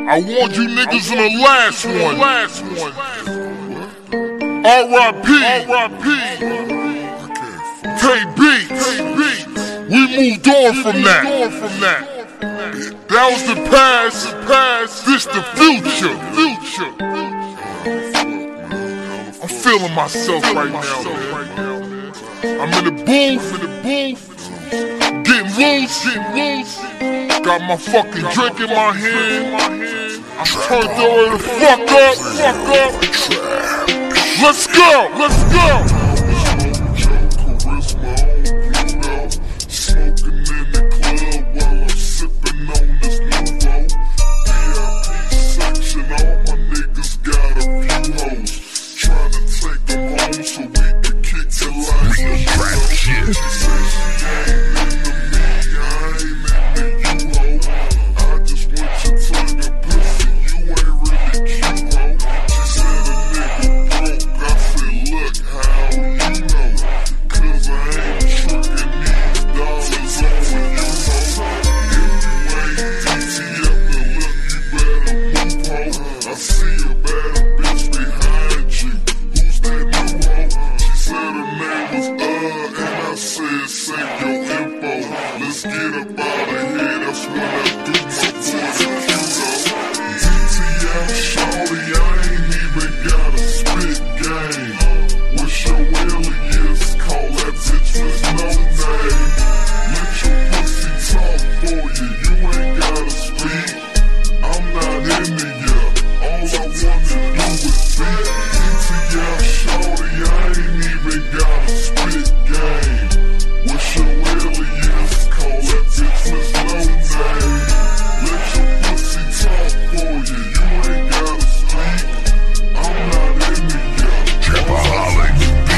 I warned you niggas in the last one. R.I.P. K-Beats. We moved on from that. That was the past. This the future. I'm feeling myself right now, man. I'm in the booth, getting loose. Got my fucking drink in my hand. I'm turned the fuck up. Let's go. Let's get up out of here, that's when I do my boys and Q-Though. DTL, shawty, I ain't even got a spit game. What's your alias? Call that bitch with no name. Let your pussy talk for you, you ain't gotta speak. I'm not into ya, all I wanna do is beat. DTL, shawty, I ain't even got a spit game. What's your alias? Call that bitch with no name. Let your pussy talk for you, you ain't gotta speak. I'm not into ya. Trapaholic,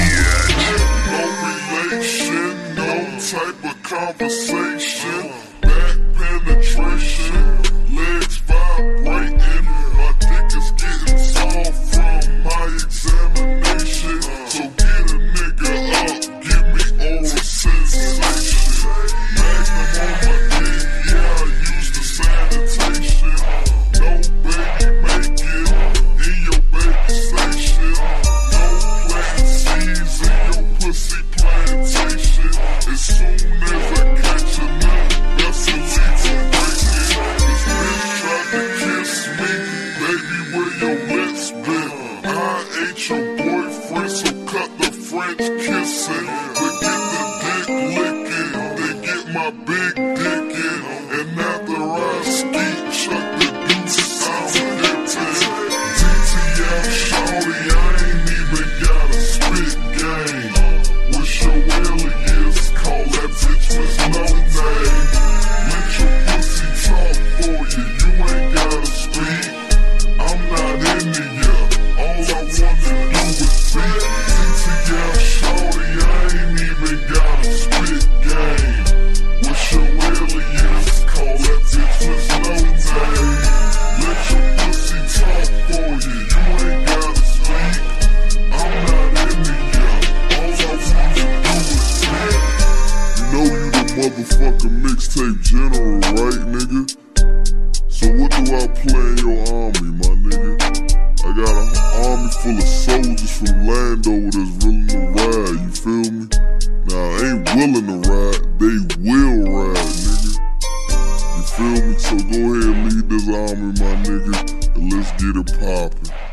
No relation, no type of conversation. Back penetration, legs vibrating. My dick is getting soft from my examination. So get a nigga up, give me oral sensation. Magnum on my dick, yeah, I use the sanitation. No baby making in your baby station. No plant seeds in your pussy plantation. As soon as I catch a nut, that's a lethal breaking. This bitch tried to kiss me, baby, where your lips been? I ain't your boyfriend, so cut the French kissing. But get the dick licking, then get my big dick in. And after I skeet, chuck the deuce out dipping. DTL, shawty, I ain't even got a spit game. What's your alias? Call that bitch with no name. Let your pussy talk for you, you ain't gotta speak. I'm not into ya, all I wanna do is beat. DTL, shawty, I ain't even got a spit game. What's your alias? Call that bitch with no name. Let your pussy talk for you, you ain't gotta speak. I'm not into ya, all I wanna do is beat. You know you the motherfucking mixtape general, right, nigga? So what do I play in your army, my nigga? I got an army full of soldiers from Landover that's willing to ride, you feel me? Now I ain't willing to ride, they will ride, nigga. You feel me? So go ahead and lead this army, my nigga, and let's get it poppin'.